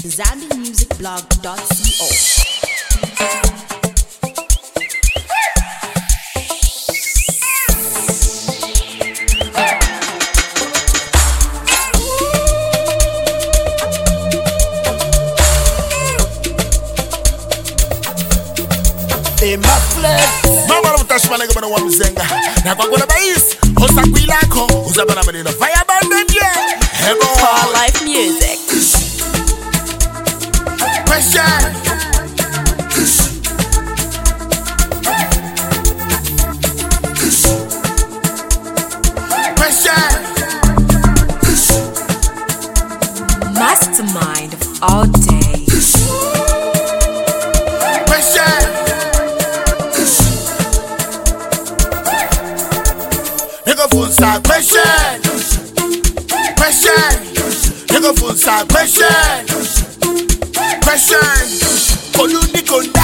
ZambianMusicBlog.co. In my flesh, mama don't touch my leg when I want to sing. Now go to base, Osa Quilako, Osa Banamadi, the fire band, yeah. For life music. Pressure. Pressure. Mastermind of all day. Pressure. Nigga full side pressure. Pressure. Nigga full side pressure. Pressure. Kolundi konda.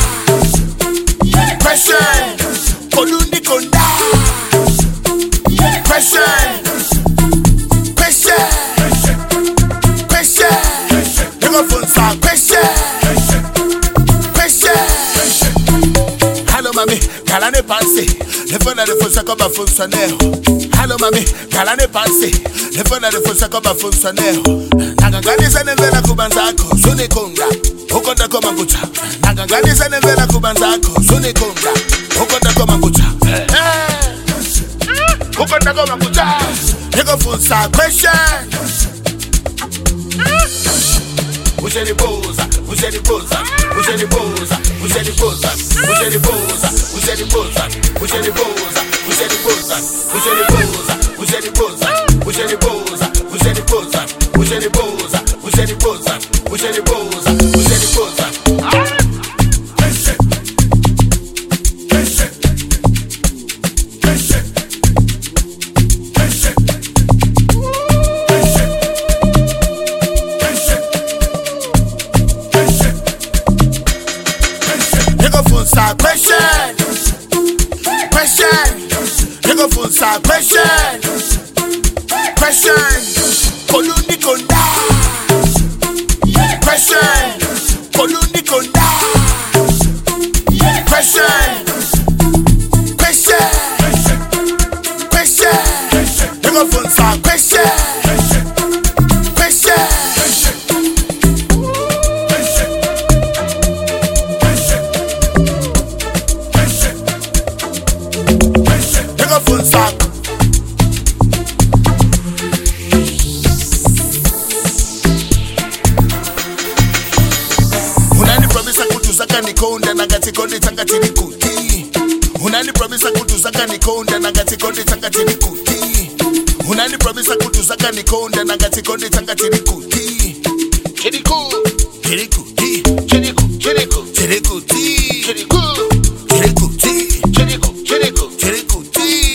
Pressure. Kolundi konda. Pressure. Pressure. Pressure. Nigga full side pressure. Pressure. Hello mami, kalane panse. Le phone a le faux ça comme un fonctionnaire. Hello mami, kalane panse. Le phone a le faux ça comme un fonctionnaire. Nagangani nembela kubanzako, sune konga. Ukonda koma ngucha. Nagangani nembela kubanzako, sune konga. Ukonda koma ngucha. Ukonda koma ngucha. Nigga full side pressure. Puxa de bolsa, puxa de bolsa, puxa de bolsa, puxa de bolsa, puxa de bolsa, puxa de bolsa, puxa de bolsa, puxa de bolsa, puxa de bolsa, puxa de bolsa, puxa de bolsa, puxa de bolsa, puxa de bolsa, puxa de bolsa, puxa de bolsa, puxa de bolsa. Side pressure, pressure, nigga full side pressure, pressure, Kolundi konda, pressure, Kolundi konda, pressure, pressure, pressure, nigga full side pressure, pressure. Full stop. Unani promisa kutuzaka nikonda nangati konde tangati nikuti. Unani promisa kutuzaka nikonda nangati konde tangati nikuti. Unani promisa kutuzaka nikonda nangati konde tangati nikuti. Chiriku, chiriku, chiriku, chiriku, chiriku, chiriku, chiriku, chiriku, chiriku, chiriku.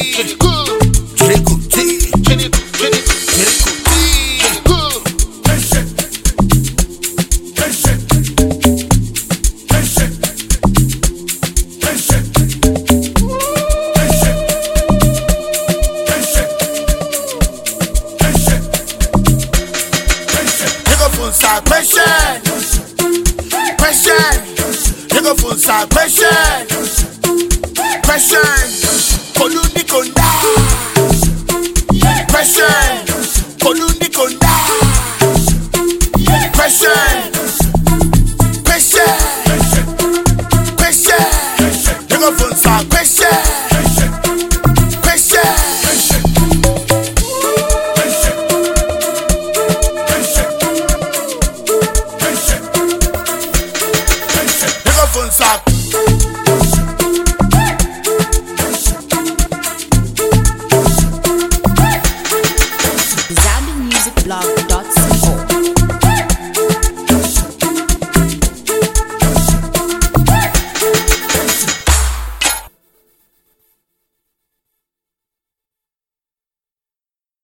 Pressure, pressure, nigga full side pressure, pressure, Kolundi konda, pressure, Kolundi konda, pressure, pressure, pressure, nigga full side pressure, pressure. Full stop.